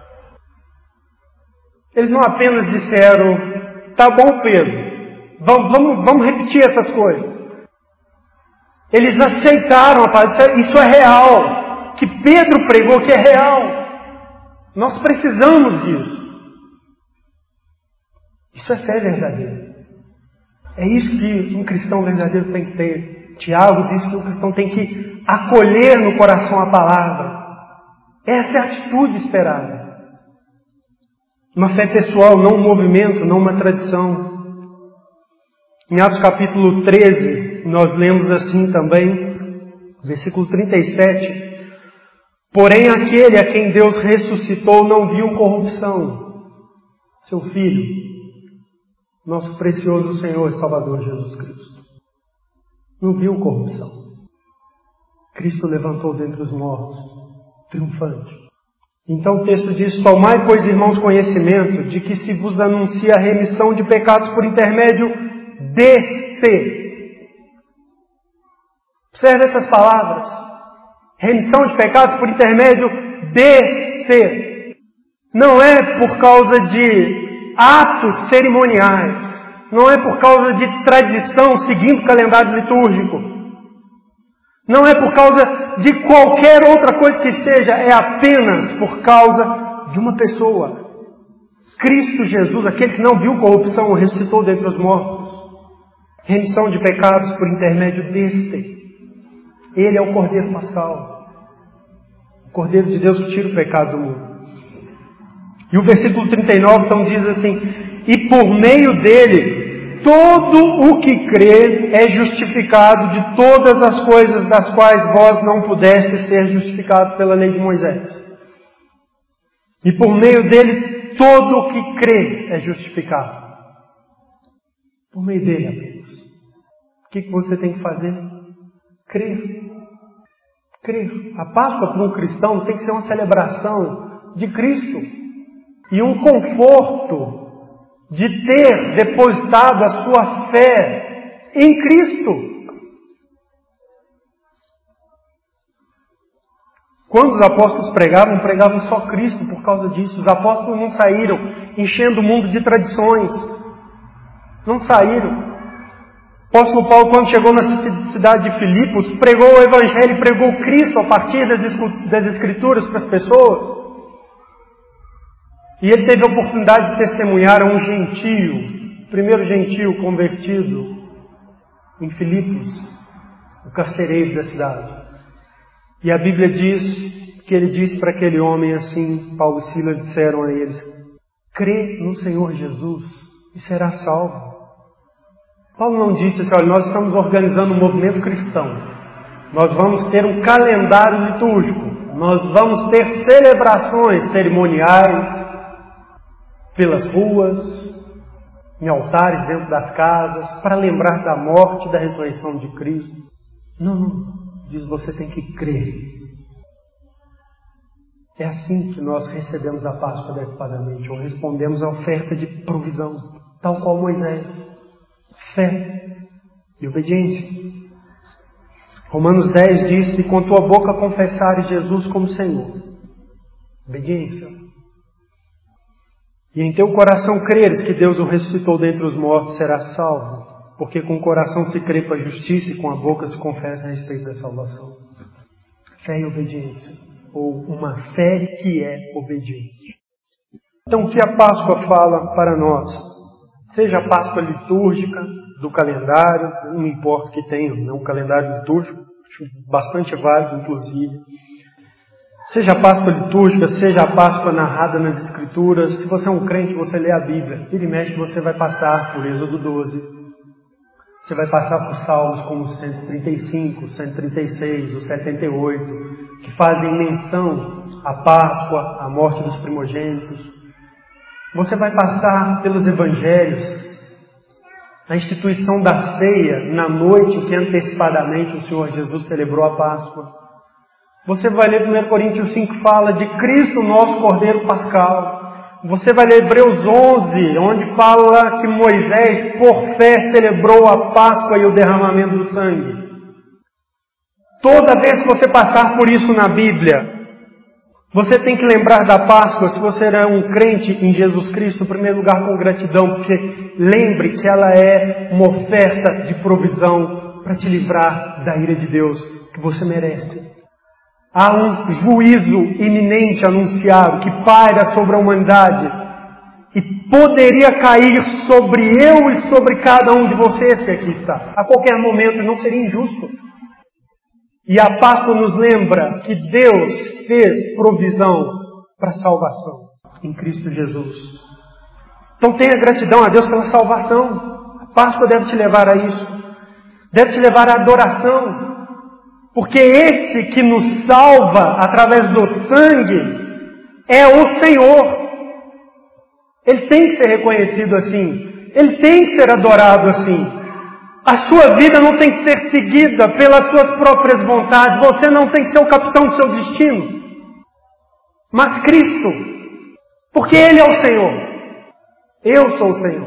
Eles não apenas disseram: tá bom, Pedro, vamos, vamos, vamos repetir essas coisas. Eles aceitaram a palavra. Isso é real. Que Pedro pregou que é real. Nós precisamos disso. Isso é fé verdadeira. É isso que um cristão verdadeiro tem que ter. Tiago diz que o cristão tem que acolher no coração a palavra. Essa é a atitude esperada. Uma fé pessoal, não um movimento, não uma tradição. Em Atos capítulo treze, nós lemos assim também, versículo trinta e sete. Porém, aquele a quem Deus ressuscitou não viu corrupção. Seu Filho, nosso precioso Senhor e Salvador Jesus Cristo. Não viu corrupção. Cristo levantou dentre os mortos, triunfante. Então o texto diz: tomai, pois, irmãos, conhecimento de que se vos anuncia a remissão de pecados por intermédio deste. Observe essas palavras. Remissão de pecados por intermédio deste. Não é por causa de atos cerimoniais. Não é por causa de tradição seguindo o calendário litúrgico. Não é por causa de qualquer outra coisa que seja, é apenas por causa de uma pessoa. Cristo Jesus, aquele que não viu corrupção, ressuscitou dentre os mortos. Remissão de pecados por intermédio deste. Ele é o Cordeiro Pascal. O Cordeiro de Deus que tira o pecado do mundo. E o versículo trinta e nove então diz assim: e por meio dele, todo o que crê é justificado de todas as coisas das quais vós não pudestes ser justificados pela lei de Moisés. E por meio dele, todo o que crê é justificado. Por meio dele, amigos. O que você tem que fazer? Crer. Crer. A Páscoa para um cristão tem que ser uma celebração de Cristo. E um conforto de ter depositado a sua fé em Cristo. Quando os apóstolos pregavam, pregavam só Cristo por causa disso. Os apóstolos não saíram enchendo o mundo de tradições. Não saíram. O apóstolo Paulo, quando chegou na cidade de Filipos, pregou o Evangelho, pregou Cristo a partir das Escrituras para as pessoas. E ele teve a oportunidade de testemunhar a um gentio, o primeiro gentio convertido em Filipos, o carcereiro da cidade. E a Bíblia diz que ele disse para aquele homem assim, Paulo e Silas disseram a eles: crê no Senhor Jesus e será salvo. Paulo não disse assim: olha, nós estamos organizando um movimento cristão, nós vamos ter um calendário litúrgico, nós vamos ter celebrações cerimoniais pelas ruas, em altares dentro das casas, para lembrar da morte e da ressurreição de Cristo. Não, não. Diz, você tem que crer. É assim que nós recebemos a Páscoa adequadamente, ou respondemos à oferta de provisão, tal qual Moisés. Fé e obediência. Romanos dez diz: se com tua boca confessares Jesus como Senhor, obediência. E em teu coração creres que Deus o ressuscitou dentre os mortos, serás salvo. Porque com o coração se crê para a justiça e com a boca se confessa a respeito da salvação. Fé e obediência. Ou uma fé que é obediente. Então o que a Páscoa fala para nós? Seja a Páscoa litúrgica, do calendário, não importa o que tenha, não um calendário litúrgico, bastante válido inclusive. Seja a Páscoa litúrgica, seja a Páscoa narrada nas Escrituras. Se você é um crente, você lê a Bíblia. Vira e mexe, você vai passar por Êxodo doze. Você vai passar por salmos como o cento e trinta e cinco, o cento e trinta e seis, o setenta e oito, que fazem menção à Páscoa, à morte dos primogênitos. Você vai passar pelos Evangelhos, a instituição da ceia na noite em que antecipadamente o Senhor Jesus celebrou a Páscoa. Você vai ler primeiro Coríntios cinco, que fala de Cristo, nosso Cordeiro Pascal. Você vai ler Hebreus onze, onde fala que Moisés, por fé, celebrou a Páscoa e o derramamento do sangue. Toda vez que você passar por isso na Bíblia, você tem que lembrar da Páscoa, se você é um crente em Jesus Cristo, em primeiro lugar com gratidão, porque lembre que ela é uma oferta de provisão para te livrar da ira de Deus que você merece. Há um juízo iminente anunciado que paira sobre a humanidade e poderia cair sobre eu e sobre cada um de vocês que aqui está. A qualquer momento, não seria injusto. E a Páscoa nos lembra que Deus fez provisão para a salvação em Cristo Jesus. Então tenha gratidão a Deus pela salvação. A Páscoa deve te levar a isso. Deve te levar à adoração. Porque esse que nos salva através do sangue é o Senhor. Ele tem que ser reconhecido assim. Ele tem que ser adorado assim. A sua vida não tem que ser seguida pelas suas próprias vontades. Você não tem que ser o capitão do seu destino. Mas Cristo. Porque Ele é o Senhor. Eu sou o Senhor.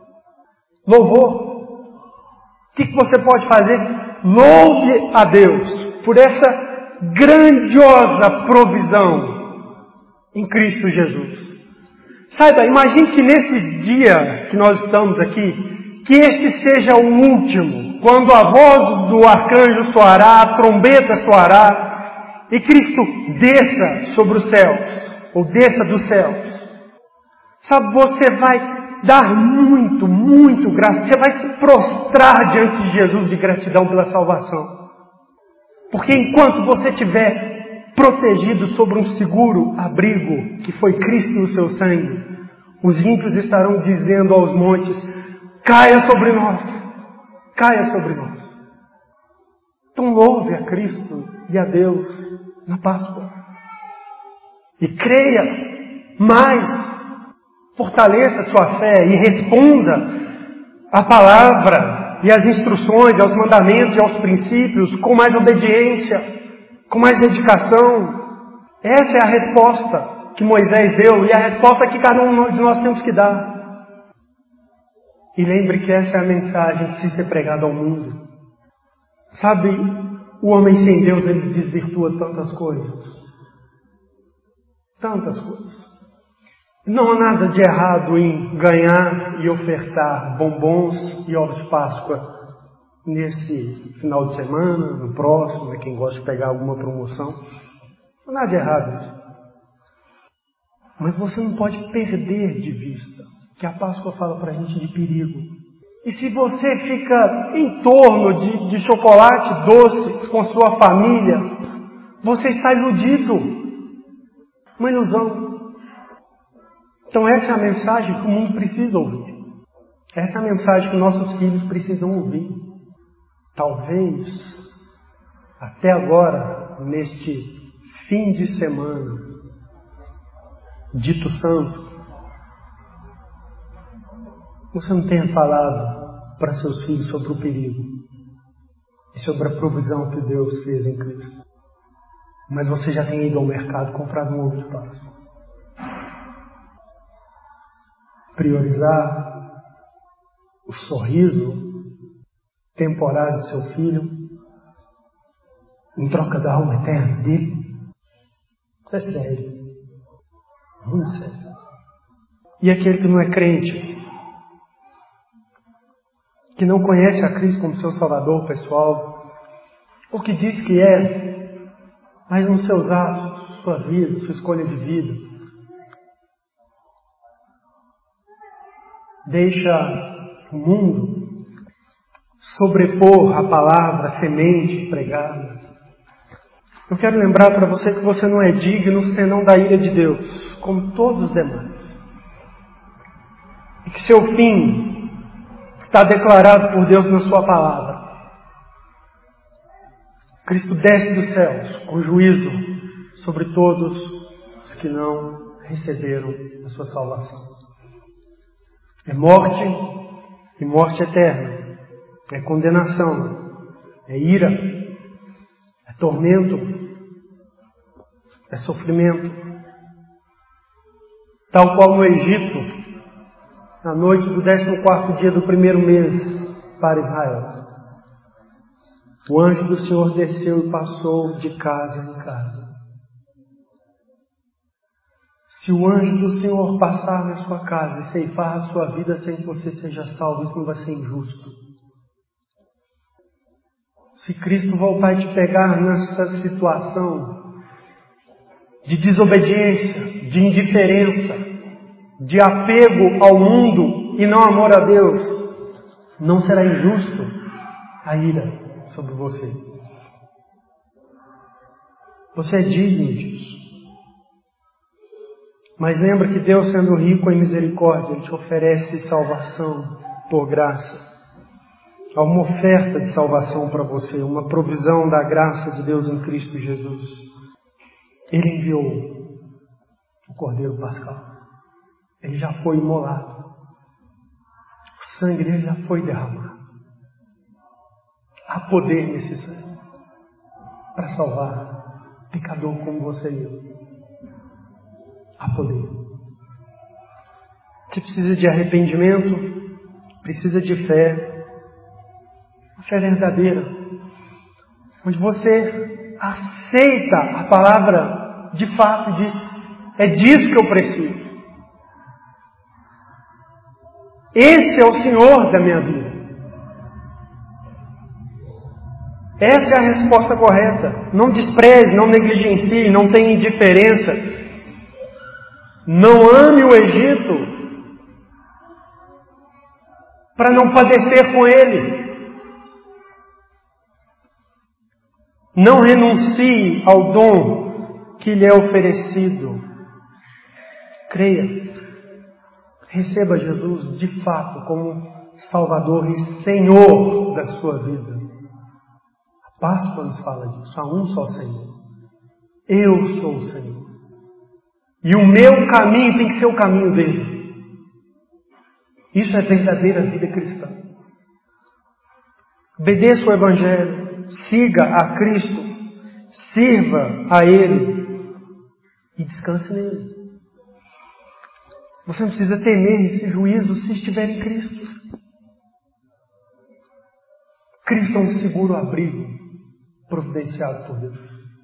Louvor. O que você pode fazer? Louve a Deus por essa grandiosa provisão em Cristo Jesus. Saiba, imagine que nesse dia que nós estamos aqui, que este seja o último quando a voz do arcanjo soará, a trombeta soará, e Cristo desça sobre os céus, ou desça dos céus. Sabe, você vai dar muito, muito graça, você vai se prostrar diante de Jesus de gratidão pela salvação. Porque enquanto você estiver protegido sobre um seguro abrigo, que foi Cristo no seu sangue, os ímpios estarão dizendo aos montes: caia sobre nós, caia sobre nós. Então louve a Cristo e a Deus na Páscoa. E creia mais, fortaleça sua fé e responda a palavra e as instruções, aos mandamentos e aos princípios com mais obediência, com mais dedicação. Essa é a resposta que Moisés deu e a resposta que cada um de nós temos que dar. E lembre que essa é a mensagem que precisa ser pregada ao mundo. Sabe, o homem sem Deus, ele desvirtua tantas coisas. Tantas coisas. Não há nada de errado em ganhar e ofertar bombons e ovos de Páscoa nesse final de semana, no próximo, né, quem gosta de pegar alguma promoção. Não há nada de errado nisso. Mas você não pode perder de vista que a Páscoa fala para a gente de perigo. E se você fica em torno de, de chocolate doce com sua família, você está iludido. Uma ilusão. Então essa é a mensagem que o mundo precisa ouvir. Essa é a mensagem que nossos filhos precisam ouvir. Talvez, até agora, neste fim de semana, dito santo, você não tenha falado para seus filhos sobre o perigo e sobre a provisão que Deus fez em Cristo. Mas você já tem ido ao mercado comprado um ovo de Páscoa. Priorizar o sorriso temporário do seu filho em troca da alma eterna dele. Isso é sério. Muito sério. E aquele que não é crente, que não conhece a Cristo como seu Salvador pessoal, ou que diz que é, mas nos seus atos, sua vida, sua escolha de vida, deixa o mundo sobrepor a palavra, a semente pregada. Eu quero lembrar para você que você não é digno senão da ira de Deus, como todos os demais. E que seu fim está declarado por Deus na sua palavra. Cristo desce dos céus com juízo sobre todos os que não receberam a sua salvação. É morte e morte eterna. É condenação. É ira. É tormento. É sofrimento. Tal qual no Egito, na noite do décimo quarto dia do primeiro mês para Israel. O anjo do Senhor desceu e passou de casa em casa. Se o anjo do Senhor passar na sua casa e ceifar a sua vida sem que você seja salvo, isso não vai ser injusto. Se Cristo voltar e te pegar nessa situação de desobediência, de indiferença, de apego ao mundo e não amor a Deus, não será injusto a ira sobre você. Você é digno disso. Mas lembra que Deus, sendo rico em misericórdia, Ele te oferece salvação por graça. Há uma oferta de salvação para você, uma provisão da graça de Deus em Cristo Jesus. Ele enviou o Cordeiro Pascal. Ele já foi imolado. O sangue dele já foi derramado. Há poder nesse sangue para salvar pecador como você e eu. Há poder. Você precisa de arrependimento, precisa de fé, uma fé verdadeira, onde você aceita a palavra de fato e diz: é disso que eu preciso. Esse é o Senhor da minha vida. Essa é a resposta correta. Não despreze, não negligencie, não tenha indiferença. Não ame o Egito para não padecer com ele. Não renuncie ao dom que lhe é oferecido. Creia. Receba Jesus de fato como Salvador e Senhor da sua vida. A Páscoa nos fala disso. Há um só Senhor. Eu sou o Senhor. E o meu caminho tem que ser o caminho dele. Isso é verdadeira vida cristã. Obedeça o Evangelho. Siga a Cristo. Sirva a Ele. E descanse nele. Você não precisa temer esse juízo se estiver em Cristo. Cristo é um seguro abrigo providenciado por Deus.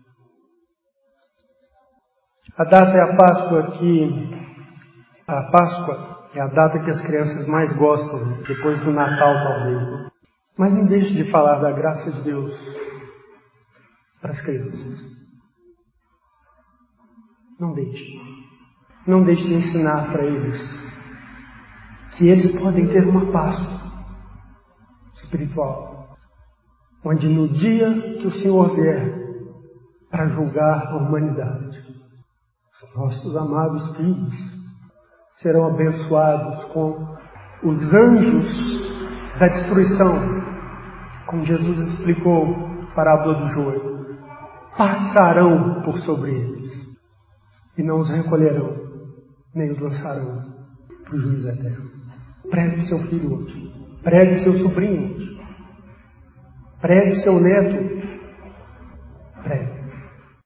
A data é a Páscoa que... A Páscoa é a data que as crianças mais gostam, depois do Natal talvez. Né? Mas não deixe de falar da graça de Deus para as crianças. Não deixe. Não deixe de ensinar para eles que eles podem ter uma Páscoa espiritual, onde no dia que o Senhor vier para julgar a humanidade, os nossos amados filhos serão abençoados com os anjos da destruição, como Jesus explicou a parábola do joio, passarão por sobre eles e não os recolherão, nem os lançarão para o juízo eterno. Pregue o seu filho hoje. Pregue o seu sobrinho hoje. Pregue o seu neto. Pregue.